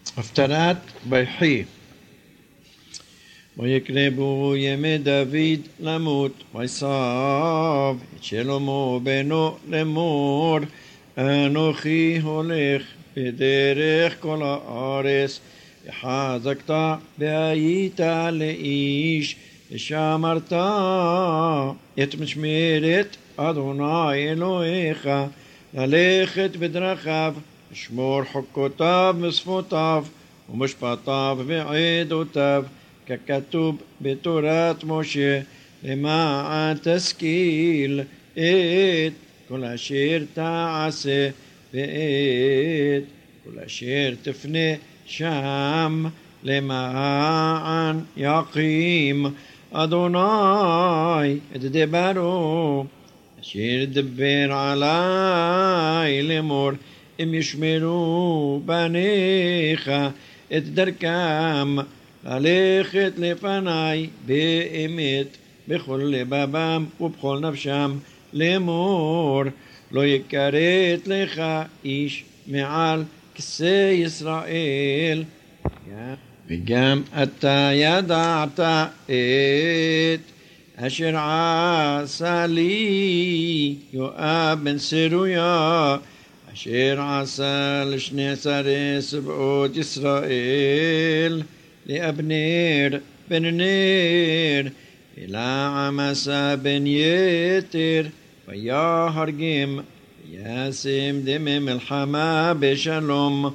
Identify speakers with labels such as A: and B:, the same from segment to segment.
A: הפטרת ויחי. ויקרבו ימי דוד למות, ויסב את שלמה בנו לאמור, אנוכי הולך בדרך כל הארץ, וחזקת והיית לאיש, ושמרת את משמרת אדוני אלוהיך, ללכת בדרכיו, לשמור חוקותיו ושפותיו, ומשפטיו ועדותיו, ככתוב בתורת משה, למען תשכיל את כל אשר תעשה, ואת כל אשר תפנה שם, למען יקים אדוני את דברו, אשר דבר עלי לאמור, אם ישמרו בניך את דרכם, ללכת לפני באמת בכל לבבם ובכל נפשם, לאמור, לא יכרת לך איש מעל כסא ישראל, וגם אתה ידעת את אשר עשה לי יואב בן סרויה, אשר עשה ל12 סבאות ישראל, לאבנר בן נר, ולעמסה בן יתר, ויהרגם, וישם דמי מלחמה בשלום,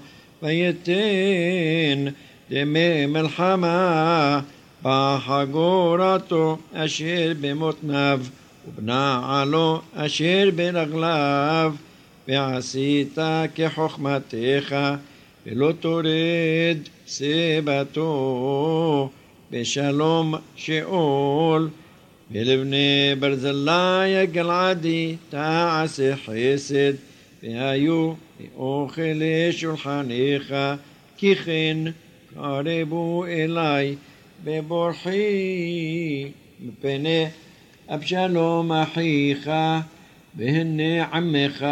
A: ויתן דמי מלחמה בחגורתו אשר במותניו, ובנעלו אשר ברגליו, ועשית כחוכמתך, ולא תורד סבתו בשלום שאול, ולבני ברזלי הגלעדי תעשה חסד, והיו לאוכל לשולחנך, כי כן קרבו אלי בבורחי מפני אבשלום אחיך, והנה עמך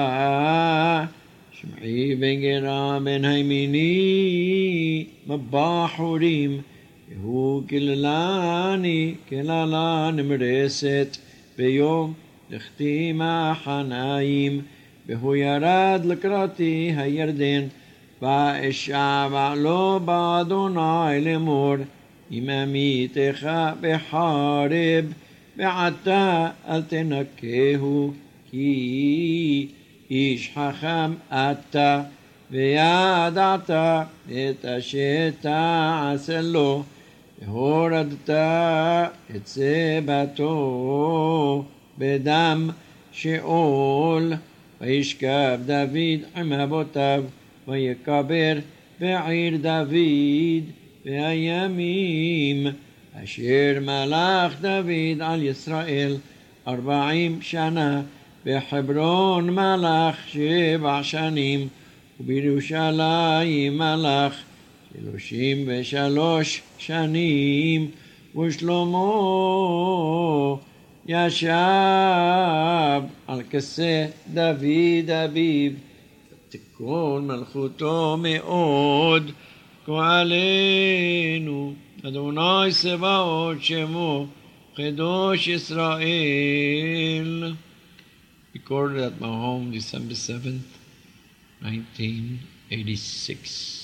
A: שמעי בן גרה בן הימיני מבחורים, והוא קללני קללה נמרסת ביום לכתי מחניים, והוא ירד לקראתי הירדן, ואשבע לו באדוני לאמור, אם אמיתך בחרב, ועתה אל תנקהו, כי איש חכם אתה, וידעת את אשר תעשה לו, והורדת את סבתו בדם שאול, וישכב דוד עם אבותיו, ויקבר בעיר דוד, והימים אשר מלך דוד על ישראל 40 שנה, בחברון מלך 7 שנים, ובירושלים מלך 33 שנים, ושלמה ישב על כסא דוד אביו, תכון מלכותו מאוד, כעלינו אדוני צבאות שמו, קדוש ישראל. Recorded at my home December 7th, 1986.